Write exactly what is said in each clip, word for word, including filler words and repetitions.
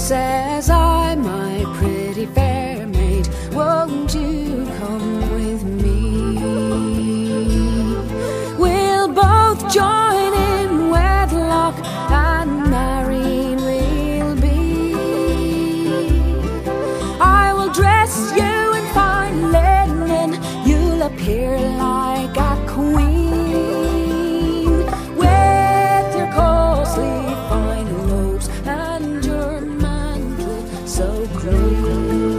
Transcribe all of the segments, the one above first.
Says I, my pretty fair maid, won't you come with me? We'll both join in wedlock, and married we'll be. I will dress you in fine linen, you'll appear like a queen, with your costly fine robes and your mantle so green.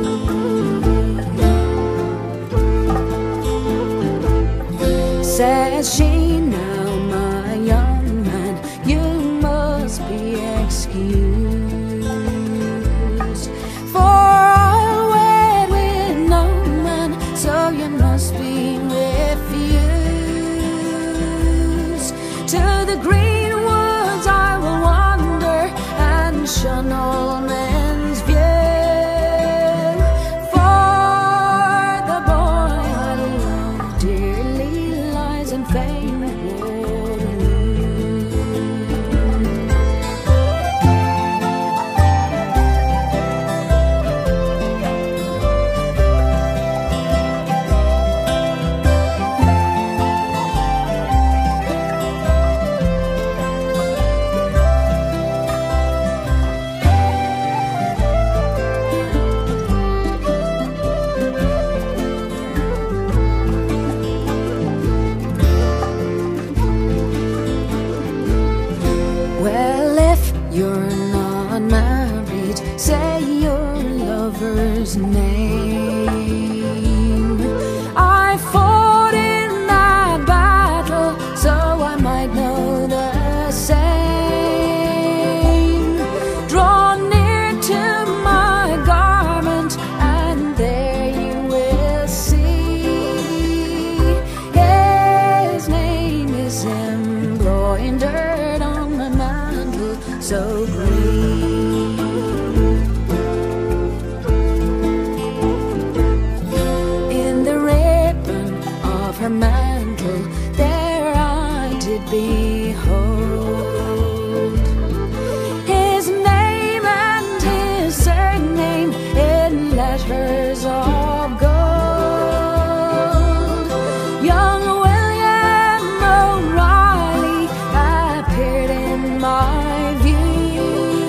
Says she, now my young man, you must be excused, for I'll wed with no man, so you must be refused. To the green woods I will wander, and shun all men's view, for the boy I love dearly lies in famed Waterloo. Well, if you're not married, say your lover's name. I fought in that battle, so I might know the same. Draw near to my garment, and there you will see. His name is embroidered on my mantle so green. In the ribbon of her mantle there I did behold his name and his surname in letters of gold. Young William O'Reilly appeared in my view.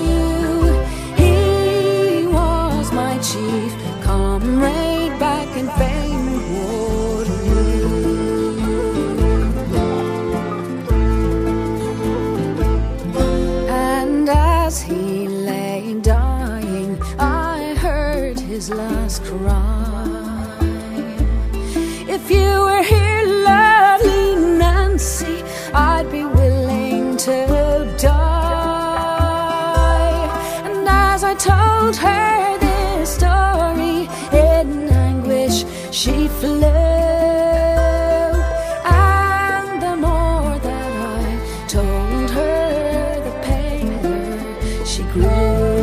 He was my chief comrade back in famed Waterloo. And as he lay dying, I heard his last cry. If you were here, lovely Nancy, I'd be willing to die. And as I told her this story, in anguish she flew. And the more that I told her, the paler she grew.